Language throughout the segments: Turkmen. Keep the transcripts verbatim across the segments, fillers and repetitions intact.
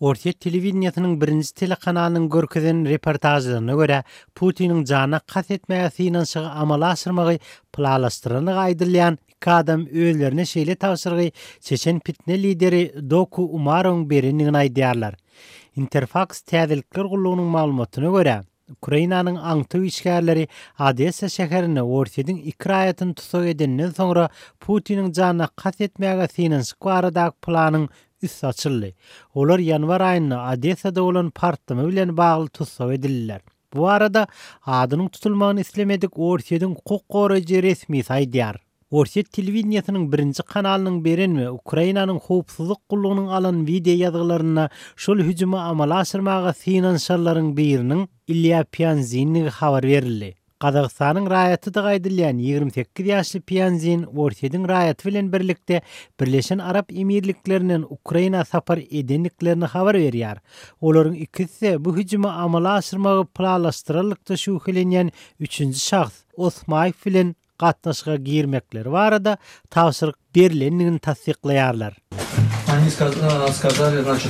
Orta televizionyasının birinci telekanalının görkezen reportajlarına göre Putin'in jana qat etmäge synanşygy amala aşyrmagy planlaşdyranyny aýdylýan iki adam öýlerine şeýle tawsyrgy Çeçen fitne lideri Doku Umarowyň berenligini aýdýarlar. Interfax täzelikler gullugynyň maglumatyna göre Ukrainanyň aňty işgärleri Odessa şäherine ortadan iki raýatyny tutsak edenden soňra Putin'in jana qat etmäge synanşyk baradaky planyň üst açıldı. Olar yanvar ayında Odessa'da olan partlama bilen bagly tutsak edildiler. Bu arada adynyň tutulmagyny islemedik ortadan hukuk goraýjy resmi saýdýar. Orta televizionyasının birinci kanalynyň berenme Ukrainanyň howpsuzlyk gullugynyň alan video ýazgylaryna şol hüjümi amala aşyrmaga synanşallaryň biriniň Ilya Pianzinigi habar berildi. Qazaqstanyň raýaty da gaýdylýan ýigrimä sekiz ýaşly Pianzin ortadan raýaty bilen birlikde Birleşen Arap Emirliklerinden Ukraina sapar edenliklerini habar berýär. Olaryň ikisi bu hüjümi amala aşyrmagy planlaşdyrylykda şüphelenýän üçünji şahs Osmayev bilen gatnaşyga girmekleri barada tawsyryk berilendigini tasdiklaýarlar. Они сказали, значит,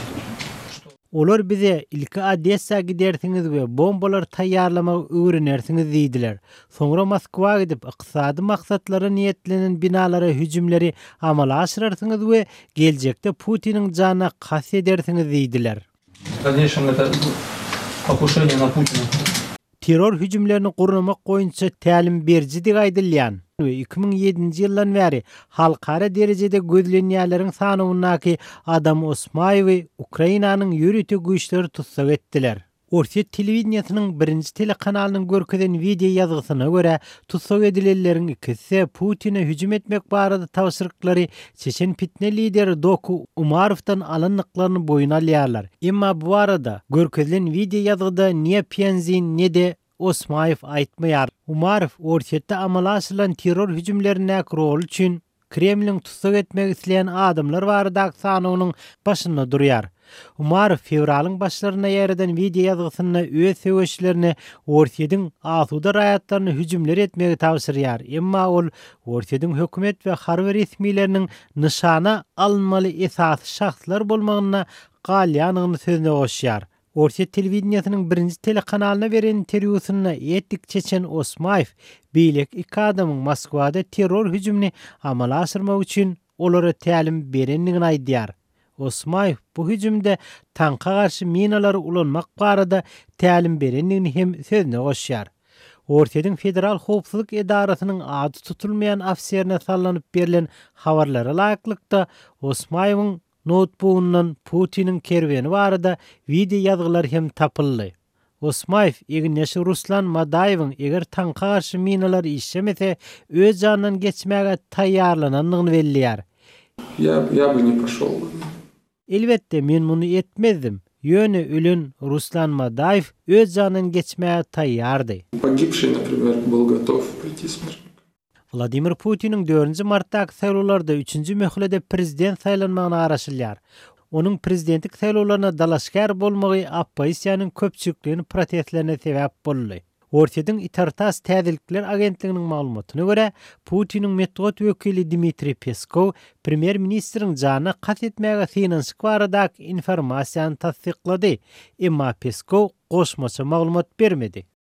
Olar bize ilki Odessa gidersiňiz we bombalar taýýarlamak öwrenersiňiz diýdiler. Soňra Moskwa gidip ykdysady maksatlara niýetlenen binalara hüjümleri amala aşyrarsyňyz we geljekde Putiniň jana qasd edersiňiz diýdiler. в дальнейшем это покушение на Путина. Terror hüjümlerini gurnamak goýunça tälim berji diýip aýdylýan. iki ming ýedinji ýyldan bäri halkara derejede gözlenýärleriň sanynyňky Adam Osmayewy Ukrainanyň ýürütü güýçleri tutsak etdiler. Orta televizionyasının birinci telekanalynyň görkezen video ýazgysyna göre tutsak edilenleriň ikisi Putin'e hüjüm etmek barada tawsyrlyklary Çeçen fitne lideri Doku Umarovdan alanyklaryny boýuna alýarlar. Emma bu arada görkezen video ýazgyda niýe Pianzin ne de Osmayev aýtmaýar. Umarov ortaýetde amala aşyrylan terror hüjümlerine rol üçin Kremliň tutsak etmek isleýän adamlar baradaky sanynyň başynda durýar. Umarov fevralyň başlaryna ýerden video ýazgysyna öz söwüşlerini ortadan asuda raýatlaryny hüjümler etmegi tawsyrýar. Emma ol ortadan hökümet we harby resmileriniň nyşana alınmaly esasy şahslar bolmagyna galýanyny sözüne goşýar. Orta televizionyasının birinci telekanalyna beren interwýusyna etdik Çeçen Osmayev beýlek iki adamyň Moskwada terror hüjümini amala aşyrmak üçin olara tälim berenligini aýdýar. Osmayev bu hüjümde tanka garşy minalary ulanmak barada tälim berenligini hem sözüne goşýar. Ortadan Federal Howpsuzlyk Edarasynyň ady tutulmayan afserine sallanyp berilen habarlara laýyklykda Osmayewyň notebook'undan Putin'in kerveni barada video ýazgylar hem tapyldy. Osmayev egneşi Ruslan Madaýewiň eger tanka garşy minalar işlemese öz janyndan geçmäge taýýarlananyny belliýär. Я, я бы не пошел. Elbetde men muny etmezdim. Ýöne ölen Ruslan Madaýew öz janyndan geçmäge taýýardy. Погибший, например, был готов прийти смерть. Vladimir Putin'in dördüncü martdaky saýlawlarda üçünji möhlede prezident saýlanmagyny araşylýar. Onun prezidentlik saýlawlaryna dalaşgar bolmagy opposisiýanyň köpçülikligini protestlerine sebäp boldy. Ortadan İtartas Täzelikler agentliginiň maglumatyna göre Putin'in Medved wekili Dmitri Peskov premier ministriň jana qat etmäge synanşyk baradaky informasiýany tasdiklady. Emma Peskov goşmaça maglumat bermedi.